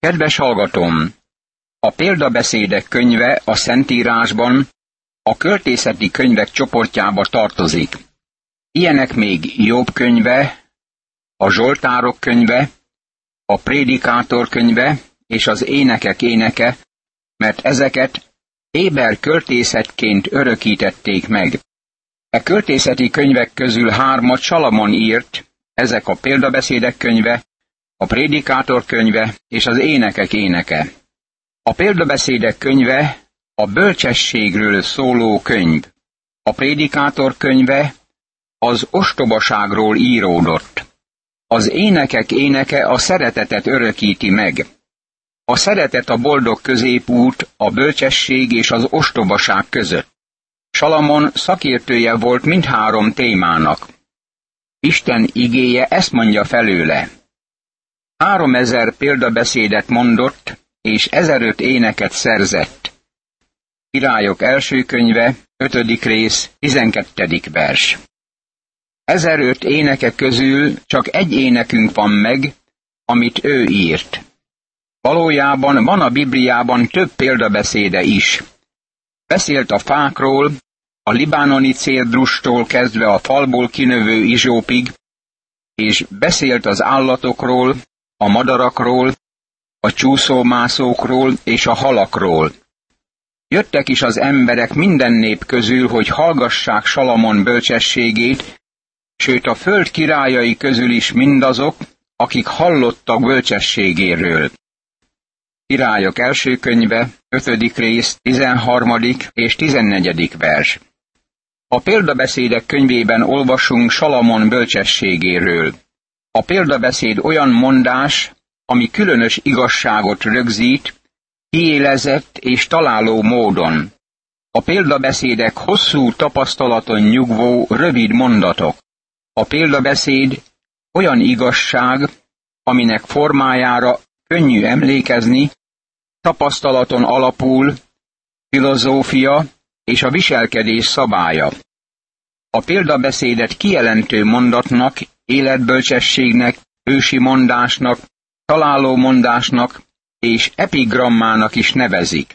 Kedves hallgatóm! A példabeszédek könyve a Szentírásban a költészeti könyvek csoportjába tartozik. Ilyenek még Jobb könyve, a Zsoltárok könyve, a Prédikátor könyve és az Énekek éneke, mert ezeket éber költészetként örökítették meg. E költészeti könyvek közül 3 Salamon írt, ezek a példabeszédek könyve, a Prédikátor könyve és az Énekek éneke. A példabeszédek könyve a bölcsességről szóló könyv. A Prédikátor könyve az ostobaságról íródott. Az Énekek éneke a szeretetet örökíti meg. A szeretet a boldog középút a bölcsesség és az ostobaság között. Salamon szakértője volt mindhárom témának. Isten igéje ezt mondja felőle. 3000 példabeszédet mondott, és 1005 éneket szerzett. Királyok első könyve, 5. rész, 12. vers. 1005 éneke közül csak egy énekünk van meg, amit ő írt. Valójában van a Bibliában több példabeszéde is. Beszélt a fákról, a libánoni cédrustól kezdve a falból kinövő izsópig, és beszélt az állatokról, a madarakról, a csúszómászókról és a halakról. Jöttek is az emberek minden nép közül, hogy hallgassák Salamon bölcsességét, sőt a föld királyai közül is mindazok, akik hallottak bölcsességéről. Királyok első könyve, 5. rész, 13. és 14. vers. A példabeszédek könyvében olvasunk Salamon bölcsességéről. A példabeszéd olyan mondás, ami különös igazságot rögzít, kiélezett és találó módon. A példabeszédek hosszú tapasztalaton nyugvó, rövid mondatok. A példabeszéd olyan igazság, aminek formájára könnyű emlékezni, tapasztalaton alapul, filozófia és a viselkedés szabálya. A példabeszédet kijelentő mondatnak, életbölcsességnek, ősi mondásnak, találó mondásnak és epigrammának is nevezik.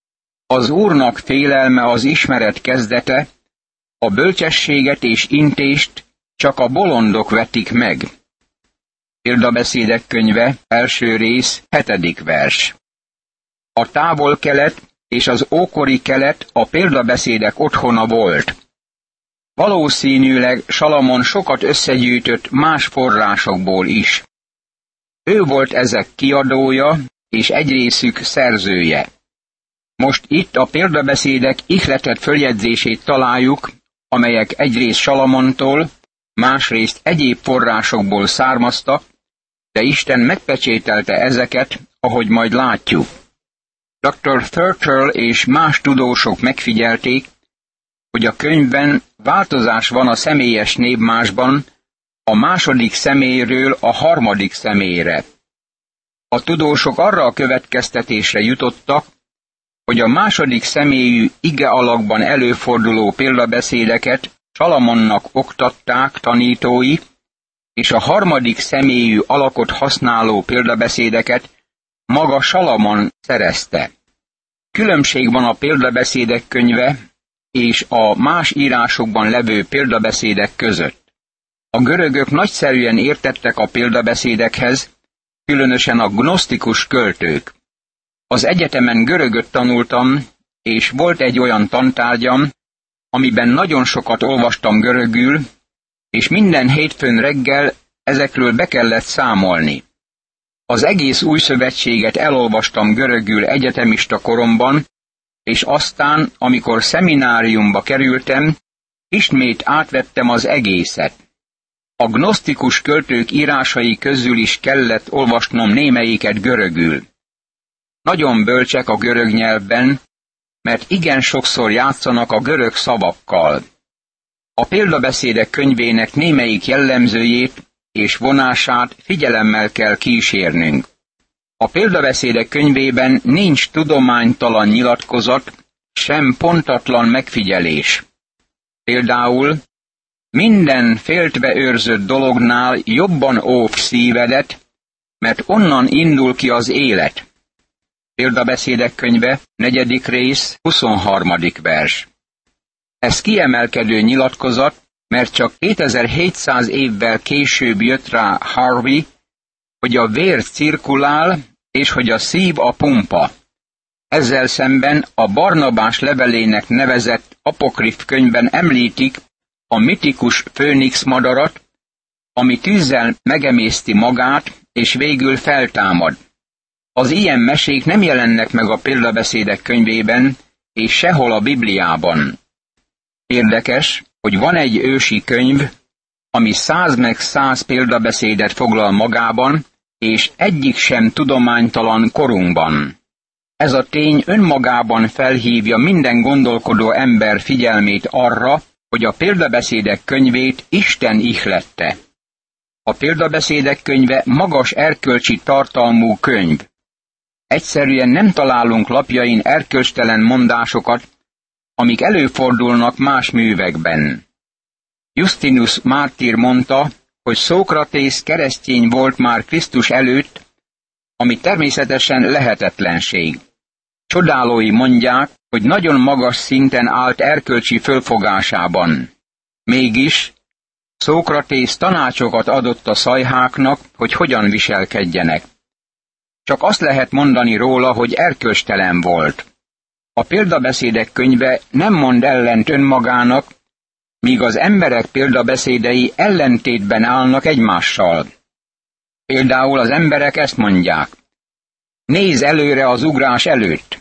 Az Úrnak félelme az ismeret kezdete, a bölcsességet és intést csak a bolondok vetik meg. Példabeszédek könyve, első rész, 7. vers. A távol-kelet és az ókori kelet a példabeszédek otthona volt. Valószínűleg Salamon sokat összegyűjtött más forrásokból is. Ő volt ezek kiadója és egy részük szerzője. Most itt a példabeszédek ihletett följegyzését találjuk, amelyek egyrészt Salamontól, másrészt egyéb forrásokból származtak, de Isten megpecsételte ezeket, ahogy majd látjuk. Dr. Thurtle és más tudósok megfigyelték, hogy a könyvben változás van a személyes névmásban, a második személyről a harmadik személyre. A tudósok arra a következtetésre jutottak, hogy a második személyű ige alakban előforduló példabeszédeket Salamonnak oktatták tanítói, és a harmadik személyű alakot használó példabeszédeket maga Salamon szerezte. Különbség van a példabeszédek könyve és a más írásokban levő példabeszédek között. A görögök nagyszerűen értettek a példabeszédekhez, különösen a gnosztikus költők. Az egyetemen görögöt tanultam, és volt egy olyan tantárgyam, amiben nagyon sokat olvastam görögül, és minden hétfőn reggel ezekről be kellett számolni. Az egész új szövetséget elolvastam görögül egyetemista koromban, és aztán, amikor szemináriumba kerültem, ismét átvettem az egészet. A gnosztikus költők írásai közül is kellett olvasnom némelyiket görögül. Nagyon bölcsek a görög nyelvben, mert igen sokszor játszanak a görög szavakkal. A példabeszédek könyvének némelyik jellemzőjét és vonását figyelemmel kell kísérnünk. A példabeszédek könyvében nincs tudománytalan nyilatkozat, sem pontatlan megfigyelés. Például minden féltve őrzött dolognál jobban óv szívedet, mert onnan indul ki az élet. Példabeszédek könyve, 4. rész, 23. vers. Ez kiemelkedő nyilatkozat, mert csak 2700 évvel később jött rá Harvey, hogy a vér cirkulál, és hogy a szív a pumpa. Ezzel szemben a Barnabás levelének nevezett apokrif könyvben említik a mitikus főnix madarat, ami tűzzel megemészti magát, és végül feltámad. Az ilyen mesék nem jelennek meg a példabeszédek könyvében, és sehol a Bibliában. Érdekes, hogy van egy ősi könyv, ami 100 meg 100 példabeszédet foglal magában, és egyik sem tudománytalan korunkban. Ez a tény önmagában felhívja minden gondolkodó ember figyelmét arra, hogy a példabeszédek könyvét Isten ihlette. A példabeszédek könyve magas erkölcsi tartalmú könyv. Egyszerűen nem találunk lapjain erkölcstelen mondásokat, amik előfordulnak más művekben. Justinus mártír mondta, hogy Szókratész keresztény volt már Krisztus előtt, ami természetesen lehetetlenség. Csodálói mondják, hogy nagyon magas szinten állt erkölcsi fölfogásában. Mégis Szókratész tanácsokat adott a szajháknak, hogy hogyan viselkedjenek. Csak azt lehet mondani róla, hogy erkölcstelen volt. A példabeszédek könyve nem mond ellent önmagának, míg az emberek példabeszédei ellentétben állnak egymással. Például az emberek ezt mondják: nézz előre az ugrás előtt.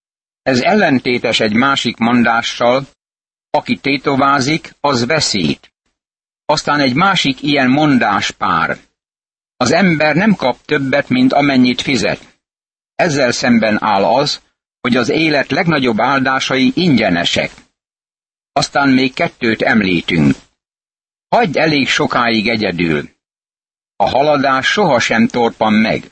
Ez ellentétes egy másik mondással: aki tétovázik, az veszít. Aztán egy másik ilyen mondáspár: az ember nem kap többet, mint amennyit fizet. Ezzel szemben áll az, hogy az élet legnagyobb áldásai ingyenesek. Aztán még kettőt említünk. Hagyd elég sokáig egyedül. A haladás sohasem torpan meg.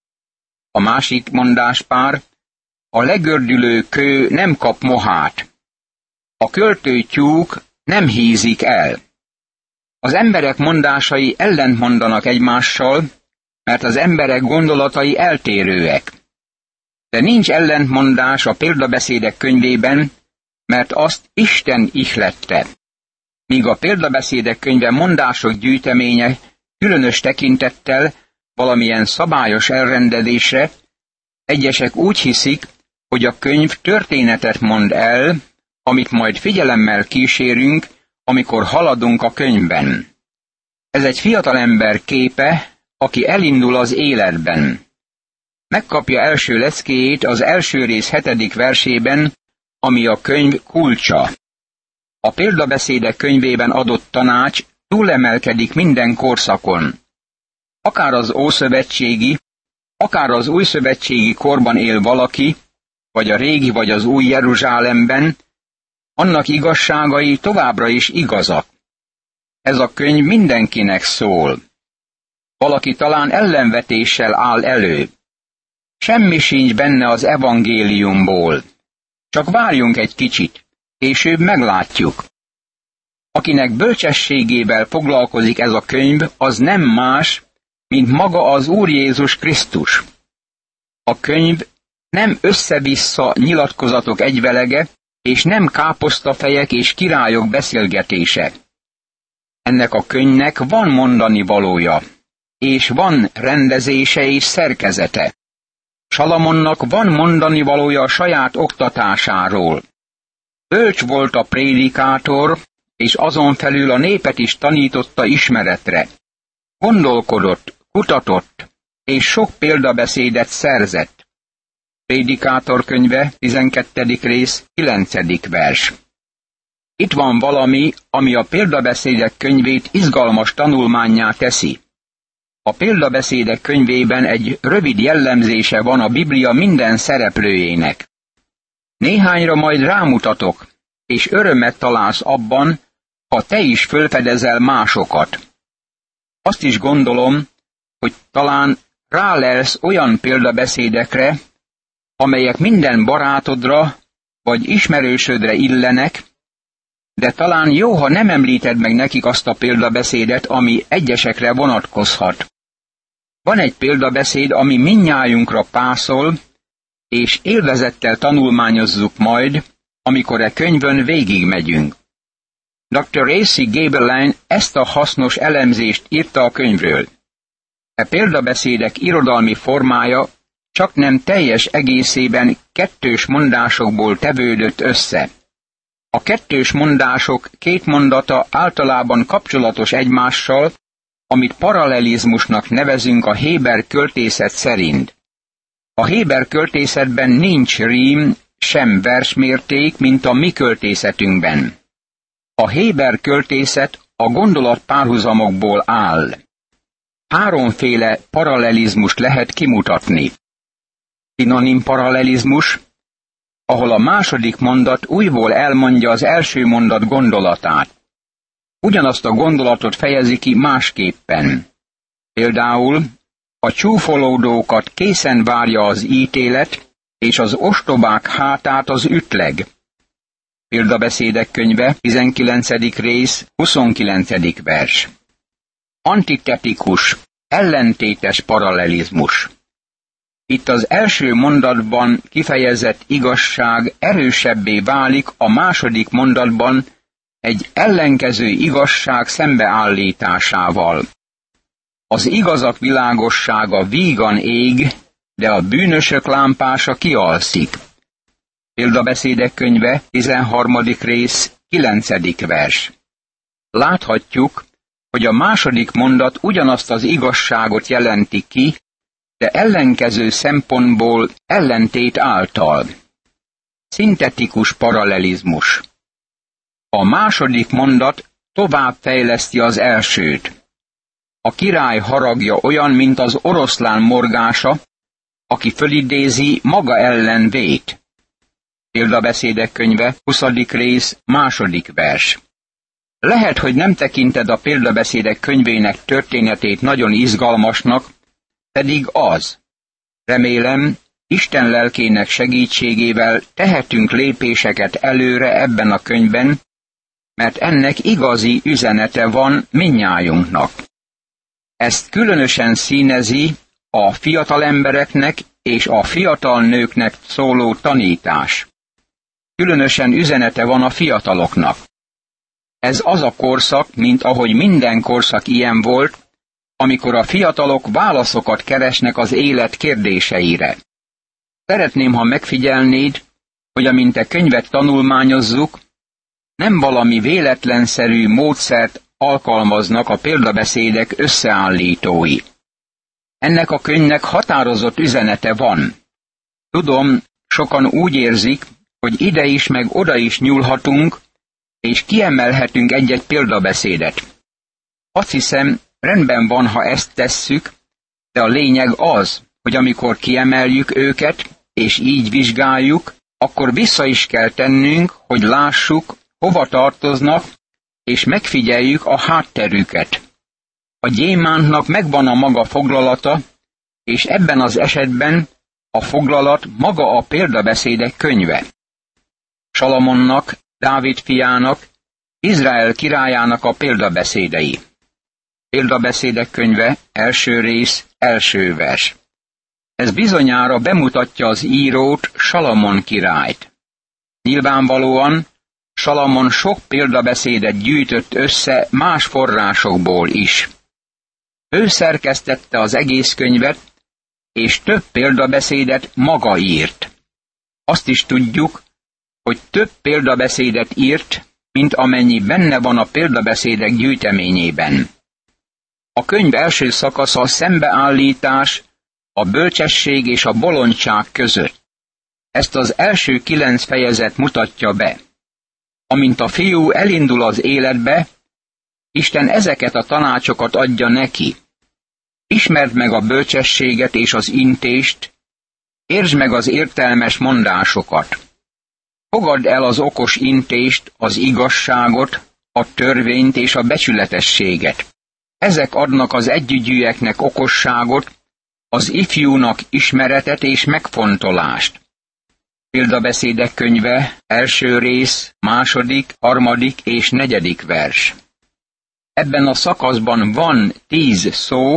A másik mondáspár: a legördülő kő nem kap mohát. A költő tyúk nem hízik el. Az emberek mondásai ellentmondanak egymással, mert az emberek gondolatai eltérőek. De nincs ellentmondás a példabeszédek könyvében, mert azt Isten ihlette. Míg a példabeszédek könyve mondások gyűjteménye különös tekintettel valamilyen szabályos elrendelésre, egyesek úgy hiszik, hogy a könyv történetet mond el, amit majd figyelemmel kísérünk, amikor haladunk a könyvben. Ez egy fiatalember képe, aki elindul az életben. Megkapja első leckéjét az első rész 7. versében, ami a könyv kulcsa. A példabeszédek könyvében adott tanács túlemelkedik minden korszakon. Akár az ószövetségi, akár az újszövetségi korban él valaki, vagy a régi vagy az új Jeruzsálemben, annak igazságai továbbra is igazak. Ez a könyv mindenkinek szól. Valaki talán ellenvetéssel áll elő. Semmi sincs benne az evangéliumból. Csak várjunk egy kicsit, később meglátjuk. Akinek bölcsességével foglalkozik ez a könyv, az nem más, mint maga az Úr Jézus Krisztus. A könyv nem össze-vissza nyilatkozatok egyvelege, és nem káposztafejek és királyok beszélgetése. Ennek a könyvnek van mondani valója, és van rendezése és szerkezete. Salamonnak van mondani valója a saját oktatásáról. Bölcs volt a prédikátor, és azon felül a népet is tanította ismeretre. Gondolkodott, kutatott, és sok példabeszédet szerzett. Prédikátor könyve, 12. rész, 9. vers. Itt van valami, ami a példabeszédek könyvét izgalmas tanulmánnyá teszi. A példabeszédek könyvében egy rövid jellemzése van a Biblia minden szereplőjének. Néhányra majd rámutatok, és örömet találsz abban, ha te is fölfedezel másokat. Azt is gondolom, hogy talán rálelsz olyan példabeszédekre, amelyek minden barátodra vagy ismerősödre illenek, de talán jó, ha nem említed meg nekik azt a példabeszédet, ami egyesekre vonatkozhat. Van egy példabeszéd, ami mindnyájunkra pászol, és élvezettel tanulmányozzuk majd, amikor e könyvön végigmegyünk. Dr. A.C. Gaebelein ezt a hasznos elemzést írta a könyvről. E példabeszédek irodalmi formája csaknem teljes egészében kettős mondásokból tevődött össze. A kettős mondások két mondata általában kapcsolatos egymással, amit paralelizmusnak nevezünk a Héber költészet szerint. A Héber költészetben nincs rím, sem versmérték, mint a mi költészetünkben. A Héber költészet a gondolatpárhuzamokból áll. Háromféle paralelizmust lehet kimutatni. Szinonim paralelizmus, ahol a második mondat újból elmondja az első mondat gondolatát. Ugyanazt a gondolatot fejezi ki másképpen. Például a csúfolódókat készen várja az ítélet, és az ostobák hátát az ütleg. Példabeszédek könyve, 19. rész, 29. vers. Antitetikus, ellentétes paralelizmus. Itt az első mondatban kifejezett igazság erősebbé válik a második mondatban egy ellenkező igazság szembeállításával. Az igazak világossága vígan ég, de a bűnösök lámpása kialszik. Példabeszédek könyve, 13. rész, 9. vers. Láthatjuk, hogy a második mondat ugyanazt az igazságot jelenti ki, de ellenkező szempontból ellentét által. Szintetikus paralelizmus. A második mondat továbbfejleszti az elsőt. A király haragja olyan, mint az oroszlán morgása, aki fölidézi maga ellen vét. Példabeszédek könyve, 20. rész, 2. vers. Lehet, hogy nem tekinted a példabeszédek könyvének történetét nagyon izgalmasnak, pedig az. Remélem, Isten lelkének segítségével tehetünk lépéseket előre ebben a könyvben, mert ennek igazi üzenete van mindnyájunknak. Ezt különösen színezi a fiatal embereknek és a fiatal nőknek szóló tanítás. Különösen üzenete van a fiataloknak. Ez az a korszak, mint ahogy minden korszak ilyen volt, amikor a fiatalok válaszokat keresnek az élet kérdéseire. Szeretném, ha megfigyelnéd, hogy amint a könyvet tanulmányozzuk, nem valami véletlenszerű módszert alkalmaznak a példabeszédek összeállítói. Ennek a könyvnek határozott üzenete van. Tudom, sokan úgy érzik, hogy ide is meg oda is nyúlhatunk, és kiemelhetünk egy-egy példabeszédet. Azt hiszem, rendben van, ha ezt tesszük, de a lényeg az, hogy amikor kiemeljük őket, és így vizsgáljuk, akkor vissza is kell tennünk, hogy lássuk, hova tartoznak, és megfigyeljük a hátterüket. A gyémántnak megvan a maga foglalata, és ebben az esetben a foglalat maga a példabeszédek könyve. Salamonnak, Dávid fiának, Izrael királyának a példabeszédei. Példabeszédek könyve, 1. rész, 1. vers. Ez bizonyára bemutatja az írót, Salamon királyt. Nyilvánvalóan Salamon sok példabeszédet gyűjtött össze más forrásokból is. Ő szerkesztette az egész könyvet, és több példabeszédet maga írt. Azt is tudjuk, hogy több példabeszédet írt, mint amennyi benne van a példabeszédek gyűjteményében. A könyv első szakasza a szembeállítás, a bölcsesség és a bolondság között. Ezt az első 9 fejezet mutatja be. Amint a fiú elindul az életbe, Isten ezeket a tanácsokat adja neki. Ismerd meg a bölcsességet és az intést, értsd meg az értelmes mondásokat. Fogadd el az okos intést, az igazságot, a törvényt és a becsületességet. Ezek adnak az együgyűeknek okosságot, az ifjúnak ismeretet és megfontolást. Példabeszédek könyve, 1. rész, 2., 3. és 4. vers. Ebben a szakaszban van 10 szó,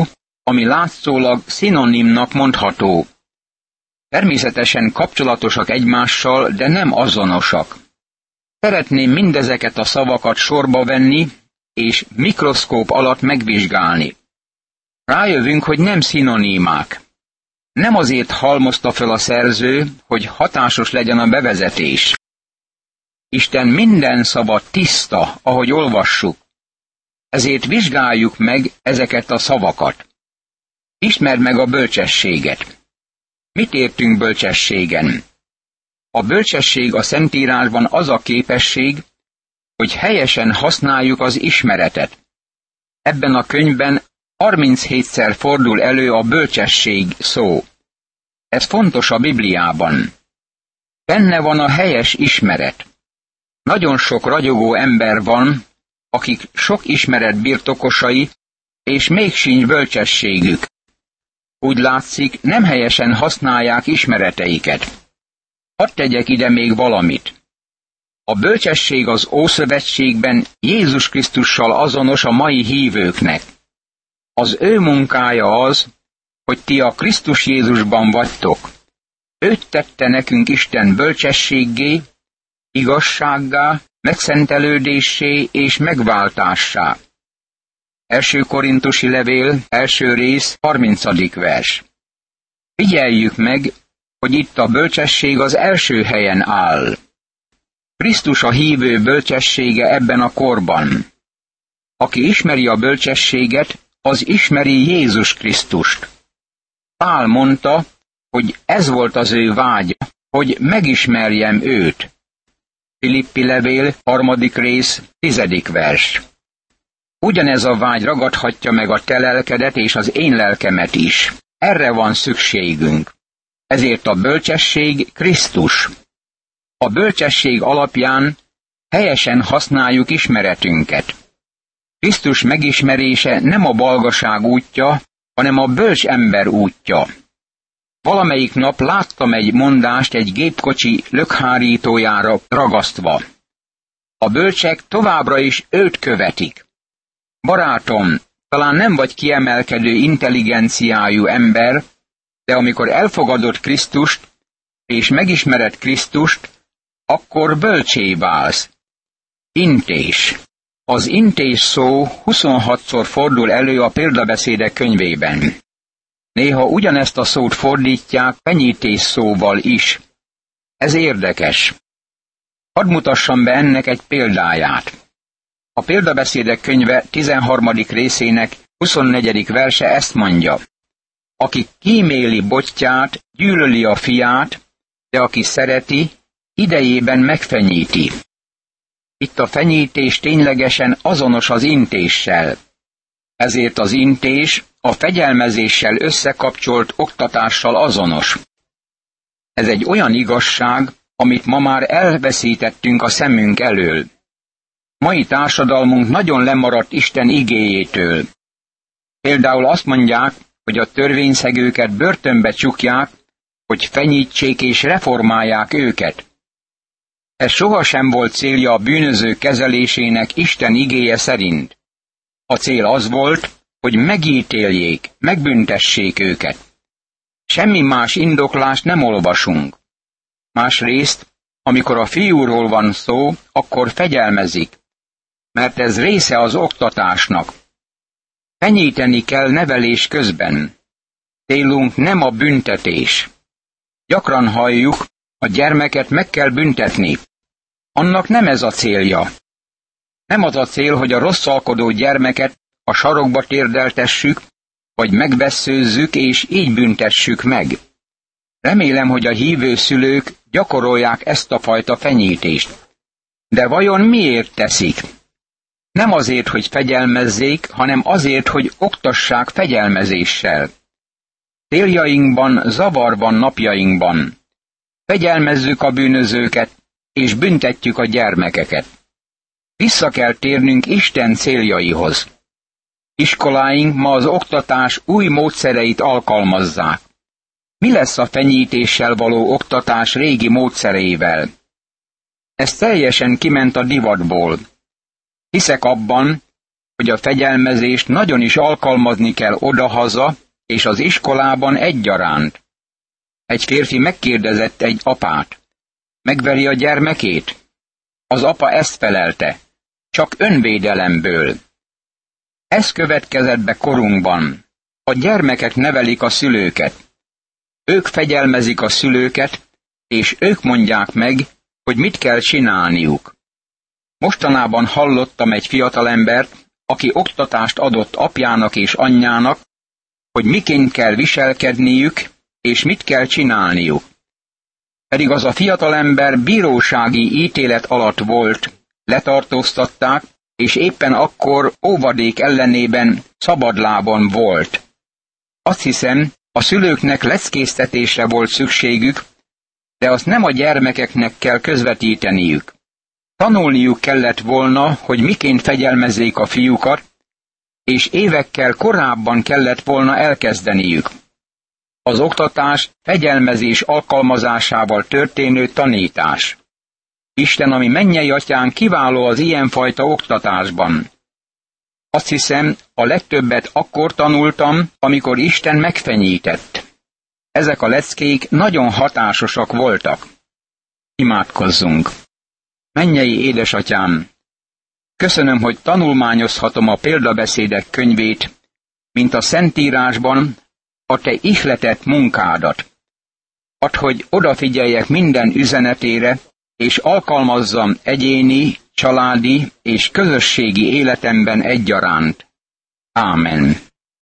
ami látszólag szinonimnak mondható. Természetesen kapcsolatosak egymással, de nem azonosak. Szeretném mindezeket a szavakat sorba venni, és mikroszkóp alatt megvizsgálni. Rájövünk, hogy nem szinonimák. Nem azért halmozta fel a szerző, hogy hatásos legyen a bevezetés. Isten minden szava tiszta, ahogy olvassuk. Ezért vizsgáljuk meg ezeket a szavakat. Ismerd meg a bölcsességet. Mit értünk bölcsességen? A bölcsesség a Szentírásban az a képesség, hogy helyesen használjuk az ismeretet. Ebben a könyvben 37-szer fordul elő a bölcsesség szó. Ez fontos a Bibliában. Benne van a helyes ismeret. Nagyon sok ragyogó ember van, akik sok ismeret birtokosai, és még sincs bölcsességük. Úgy látszik, nem helyesen használják ismereteiket. Hadd tegyek ide még valamit. A bölcsesség az Ószövetségben Jézus Krisztussal azonos a mai hívőknek. Az ő munkája az, hogy ti a Krisztus Jézusban vagytok. Őt tette nekünk Isten bölcsességgé, igazsággá, megszentelődéssé és megváltássá. 1. Korintusi levél, 1. rész, 30. vers. Figyeljük meg, hogy itt a bölcsesség az első helyen áll. Krisztus a hívő bölcsessége ebben a korban. Aki ismeri a bölcsességet, az ismeri Jézus Krisztust. Pál mondta, hogy ez volt az ő vágya, hogy megismerjem őt. Filippi levél, 3. rész, 10. vers. Ugyanez a vágy ragadhatja meg a te lelkedet és az én lelkemet is. Erre van szükségünk. Ezért a bölcsesség Krisztus. A bölcsesség alapján helyesen használjuk ismeretünket. Krisztus megismerése nem a balgaság útja, hanem a bölcs ember útja. Valamelyik nap láttam egy mondást egy gépkocsi lökhárítójára ragasztva. A bölcsek továbbra is őt követik. Barátom, talán nem vagy kiemelkedő intelligenciájú ember, de amikor elfogadod Krisztust, és megismered Krisztust, akkor bölcsé válsz. Intés. Az intés szó 26-szor fordul elő a példabeszédek könyvében. Néha ugyanezt a szót fordítják fenyítés szóval is. Ez érdekes. Hadd mutassam be ennek egy példáját. A példabeszédek könyve 13. részének 24. verse ezt mondja. Aki kíméli bottyát, gyűlöli a fiát, de aki szereti, idejében megfenyíti. Itt a fenyítés ténylegesen azonos az intéssel. Ezért az intés a fegyelmezéssel összekapcsolt oktatással azonos. Ez egy olyan igazság, amit ma már elveszítettünk a szemünk elől. Mai társadalmunk nagyon lemaradt Isten igéjétől. Például azt mondják, hogy a törvényszegőket börtönbe csukják, hogy fenyítsék és reformálják őket. Ez sohasem volt célja a bűnözők kezelésének Isten igéje szerint. A cél az volt, hogy megítéljék, megbüntessék őket. Semmi más indoklást nem olvasunk. Másrészt, amikor a fiúról van szó, akkor fegyelmezik, mert ez része az oktatásnak. Fenyíteni kell nevelés közben. Célunk nem a büntetés. Gyakran halljuk, a gyermeket meg kell büntetni. Annak nem ez a célja. Nem az a cél, hogy a rosszalkodó gyermeket a sarokba térdeltessük, vagy megvesszőzzük, és így büntessük meg. Remélem, hogy a hívő szülők gyakorolják ezt a fajta fenyítést. De vajon miért teszik? Nem azért, hogy fegyelmezzék, hanem azért, hogy oktassák fegyelmezéssel. Céljainkban zavar van napjainkban. Fegyelmezzük a bűnözőket, és büntetjük a gyermekeket. Vissza kell térnünk Isten céljaihoz. Iskoláink ma az oktatás új módszereit alkalmazzák. Mi lesz a fenyítéssel való oktatás régi módszereivel? Ez teljesen kiment a divatból. Hiszek abban, hogy a fegyelmezést nagyon is alkalmazni kell odahaza és az iskolában egyaránt. Egy férfi megkérdezett egy apát: megveri a gyermekét? Az apa ezt felelte: csak önvédelemből. Ez következett be korunkban. A gyermekek nevelik a szülőket. Ők fegyelmezik a szülőket, és ők mondják meg, hogy mit kell csinálniuk. Mostanában hallottam egy fiatalembert, aki oktatást adott apjának és anyjának, hogy miként kell viselkedniük, és mit kell csinálniuk. Pedig az a fiatalember bírósági ítélet alatt volt, letartóztatták, és éppen akkor óvadék ellenében szabadlábon volt. Azt hiszem, a szülőknek leckéztetésre volt szükségük, de azt nem a gyermekeknek kell közvetíteniük. Tanulniuk kellett volna, hogy miként fegyelmezzék a fiúkat, és évekkel korábban kellett volna elkezdeniük. Az oktatás fegyelmezés alkalmazásával történő tanítás. Isten, ami mennyei atyánk, kiváló az ilyenfajta oktatásban. Azt hiszem, a legtöbbet akkor tanultam, amikor Isten megfenyített. Ezek a leckék nagyon hatásosak voltak. Imádkozzunk! Mennyei édesatyám! Köszönöm, hogy tanulmányozhatom a példabeszédek könyvét, mint a Szentírásban a te ihletett munkádat. Add, hogy odafigyeljek minden üzenetére, és alkalmazzam egyéni, családi és közösségi életemben egyaránt. Ámen.